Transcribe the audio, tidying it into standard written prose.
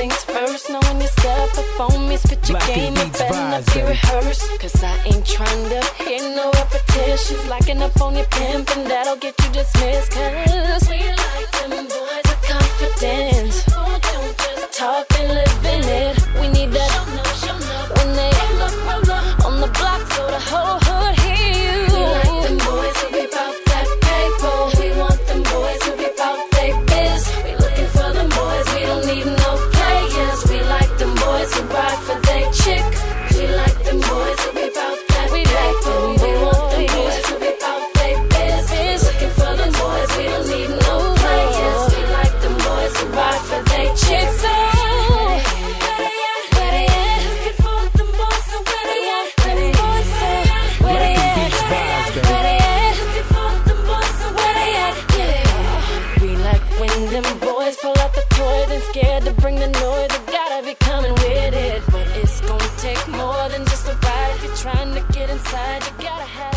things first. Now when you step up on me, spit your game, it better not be rehearsed. Cause I ain't trying to hear no repetitions. Locking up on your pimp and that'll get you dismissed. Cause we like them boys with confidence. Oh, don't just talk and live in it. We need that when they roll up on the block so the whole hood hear you. We like them boys who be bout that paper. We want them boys who be bout they biz. We looking for them boys, we don't need no players. We like them boys who ride for they chick. We like them boys who be bout that paper. We want them boys who be bout they biz. Looking for them boys, we don't need no players. We like them boys who ride for they chick. So them boys pull out the toys and scared to bring the noise. They gotta be coming with it. But it's gonna take more than just a ride. If you're trying to get inside, you gotta have